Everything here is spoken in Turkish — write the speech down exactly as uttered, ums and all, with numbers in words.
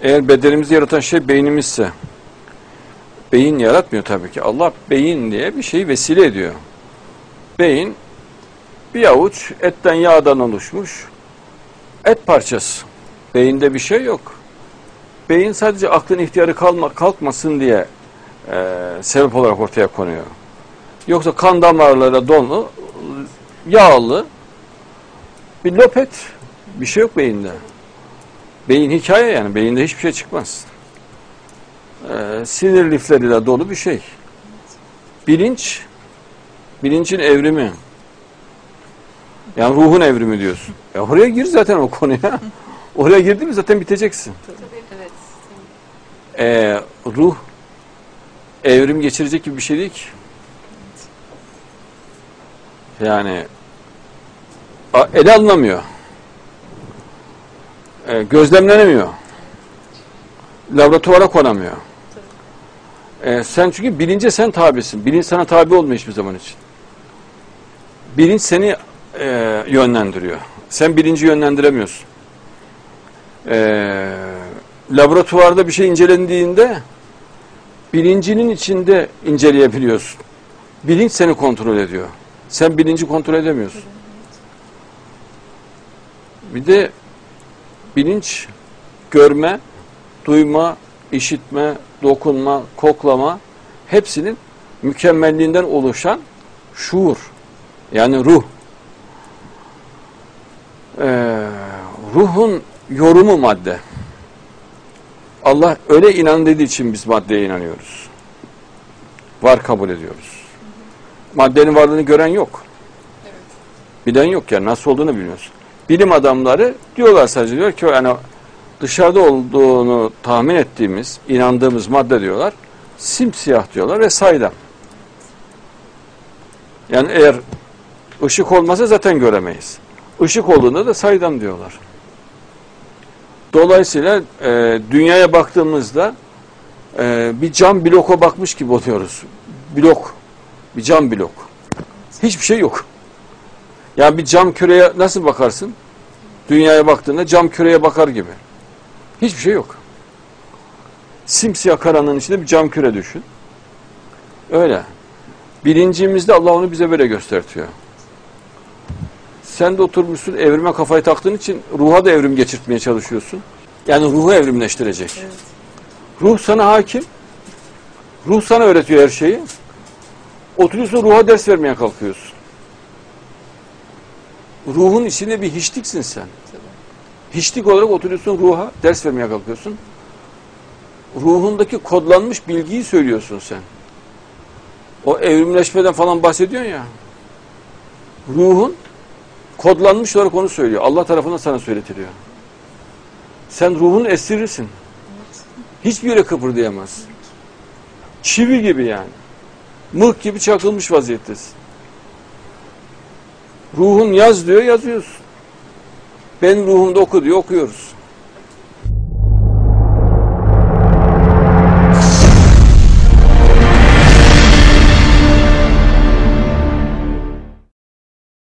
Eğer bedenimizi yaratan şey beynimizse, beyin yaratmıyor tabii ki. Allah beyin diye bir şeyi vesile ediyor. Beyin bir avuç etten yağdan oluşmuş et parçası. Beyinde bir şey yok. Beyin sadece aklın ihtiyarı kalma, kalkmasın diye e, sebep olarak ortaya konuyor. Yoksa kan damarlara dolu, yağlı bir lopet, bir şey yok beyinde. Beyin hikaye yani, beyinde hiçbir şey çıkmaz. Ee, sinir lifleriyle dolu bir şey. Bilinç, bilincin evrimi. Yani ruhun evrimi diyorsun. Ya oraya gir zaten o konuya. Oraya girdin mi zaten biteceksin. Evet. Ee, ruh evrim geçirecek gibi bir şey değil ki. Yani ele alınamıyor. Ee, gözlemlenemiyor. Laboratuvara konamıyor. Ee, sen çünkü bilince sen tabisin. Bilinç sana tabi olmuyor hiçbir zaman için. Bilinç seni e, yönlendiriyor. Sen bilinci yönlendiremiyorsun. Ee, laboratuvarda bir şey incelendiğinde bilincinin içinde inceleyebiliyorsun. Bilinç seni kontrol ediyor. Sen bilinci kontrol edemiyorsun. Bir de bilinç görme, duyma, işitme, dokunma, koklama hepsinin mükemmelliğinden oluşan şuur. Yani ruh. Ee, ruhun yorumu madde. Allah öyle inan dediği için biz maddeye inanıyoruz. Var kabul ediyoruz. Maddenin varlığını gören yok. Evet. Bilen yok yani nasıl olduğunu bilmiyorsun. Bilim adamları diyorlar sadece diyor ki yani dışarıda olduğunu tahmin ettiğimiz, inandığımız madde diyorlar. Simsiyah diyorlar ve saydam. Yani eğer ışık olmasa zaten göremeyiz. Işık olduğunda da saydam diyorlar. Dolayısıyla e, dünyaya baktığımızda e, bir cam bloka bakmış gibi oluyoruz. Blok. Bir cam blok. Hiçbir şey yok. Yani bir cam küreye nasıl bakarsın? Dünyaya baktığında cam küreye bakar gibi. Hiçbir şey yok. Simsiyah karanlığın içinde bir cam küre düşün. Öyle. Bilincimizde Allah onu bize böyle göstertiyor. Sen de oturmuşsun evrime kafayı taktığın için ruha da evrim geçirtmeye çalışıyorsun. Yani ruhu evrimleştirecek. Evet. Ruh sana hakim. Ruh sana öğretiyor her şeyi. Oturuyorsun ruha ders vermeye kalkıyorsun. Ruhun içinde bir hiçliksin sen. Hiçlik olarak oturuyorsun ruha ders vermeye kalkıyorsun. Ruhundaki kodlanmış bilgiyi söylüyorsun sen. O evrimleşmeden falan bahsediyorsun ya. Ruhun kodlanmış olarak onu söylüyor. Allah tarafından sana söyletiliyor. Sen ruhun esirisin. Hiçbir yere kıpırdayamaz. Çivi gibi yani. Mıh gibi çakılmış vaziyettesin. Ruhun yaz diyor yazıyorsun. Ben ruhumda oku diyor okuyoruz.